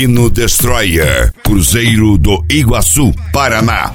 Fiorino Destroyer, Cruzeiro do Iguaçu, Paraná.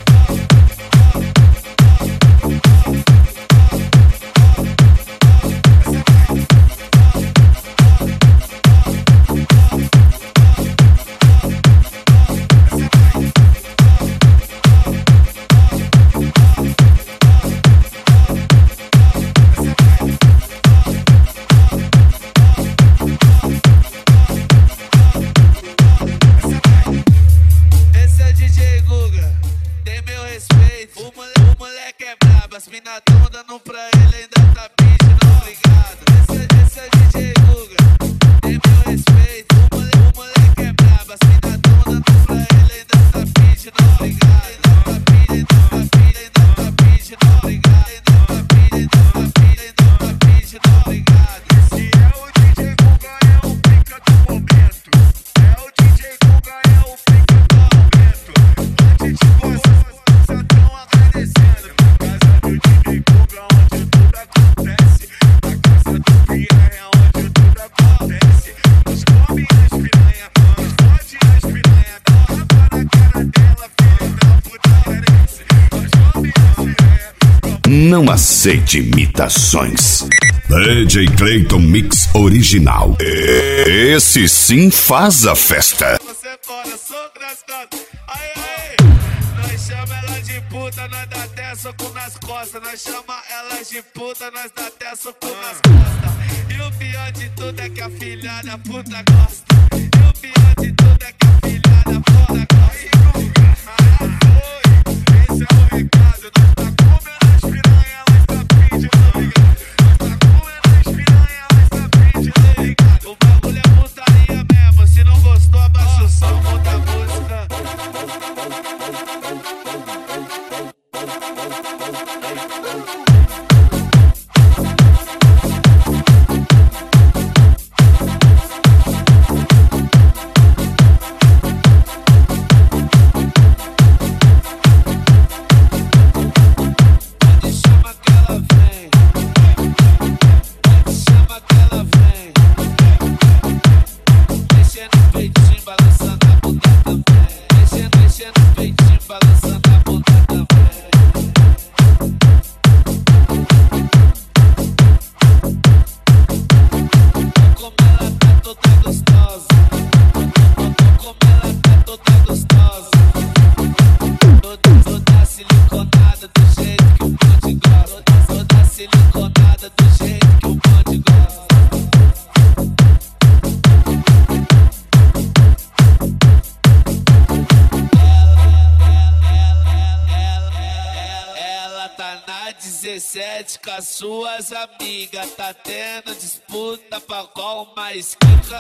As mina tão dando pra ele, ainda tá pedindo obrigado. Esse é DJ Guga, tem meu respeito. O moleque é brabo, as mina tão dando pra ele, ainda tá pedindo obrigado. Ainda tá pedindo obrigado. Ainda tá pedindo obrigado. Esse é o DJ Guga, é o pica do momento. É o DJ Guga, é o pica do momento. Antes de vocês, só tão agradecendo. DJ Guga, onde tudo acontece. A casa do Pia é onde tudo acontece. Os come as piranha, os fode as piranha. Dá um rapa na cara dela, filho da puta merece. Os come as piranha. Não aceite imitações. DJ Clayton Mix Original. Esse sim faz a festa. Você fora, eu sou engraçado. Aí, aí. Nós chama ela de puta, nós dá até soco nas costas. Nós chama ela de puta, nós dá até soco nas costas. E o pior de tudo é que a filha da puta gosta. E o pior de tudo é que a filha da puta gosta. Esse é o recado, nós tá comendo as piranha, mas tá pedindo obrigado. Nós tá comendo as piranha, mas tá pedindo obrigado. O bagulho é putaria mesmo, se não gostou abaixa o som, muda a música. Com as suas amigas, tá tendo disputa pra qual mais quica.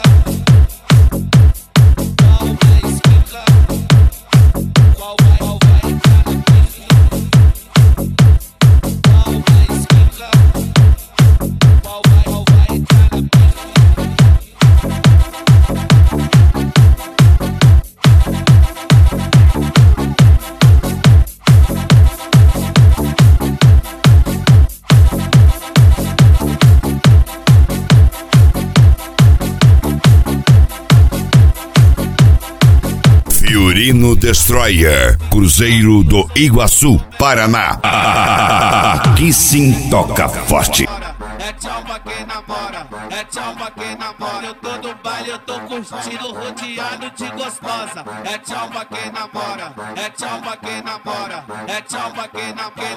Qual mais quica? Qual vai entrar na pica? Qual mais quica? Qual vai entrar na pica? Fiorino Destroyer, Cruzeiro do Iguaçu, Paraná. Aqui sim toca forte. É tchau pra quem namora, é tchau pra quem namora. Eu tô no baile, eu tô curtindo, rodeado de gostosa. É tchau pra quem namora, é tchau pra quem namora. É tchau pra quem namora,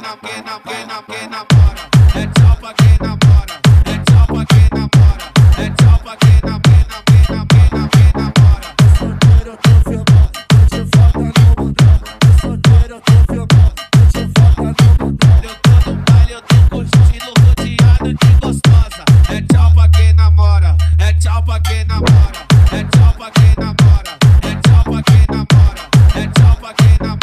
é tchau pra quem namora, é tchau pra quem namora, é tchau pra quem namora. Solteiro eu tô filmando, tô de volta no mundão. Solteiro eu tô filmando, tô de volta no mundão. Eu tô no baile, eu tô curtindo, rodeado de gostosa. É tchau pra quem namora, é tchau pra quem namora, é tchau pra quem namora, é tchau pra quem namora, é tchau pra quem namora.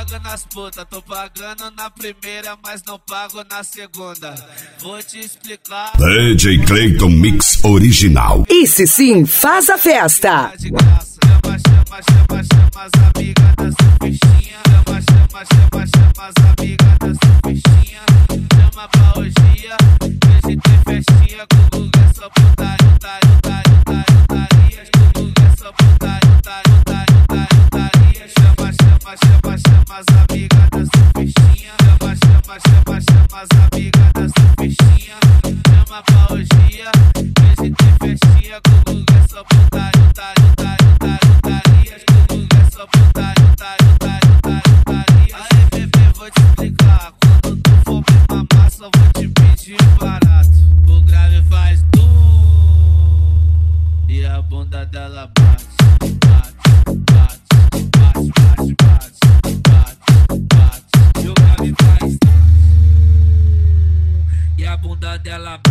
pago nas putas, tô pagando na primeira, mas não pago na segunda. Vou te explicar. DJ Clayton Mix Original. Esse sim faz a festa. De graça. Chama, chama, chama, chama as amigas da surfistinha. Chama, chama, chama, chama as amigas da surfistinha. Chama pra orgia, que hoje tem festinha. Com o Guga é só putaria, putaria, putaria, putaria. Com o Guga é só putaria, putaria, putaria, putaria. Chama, chama, chama, chama as amigas da surfistinha. Chama, chama, chama, chama as amigas da surfistinha. Chama pra orgia, que hoje tem festinha. Com o Guga é só putaria, putaria, putaria, putaria. Com o Guga é só putaria, putaria, putaria, putaria. Aí, bebê, vou te explicar. Quando tu for me mamar, só vou te pedir barato. O grave faz dum e a bunda dela bate, bate, bate, bate, bate, bate, bate, bate. E o grave faz dum e a bunda dela bate.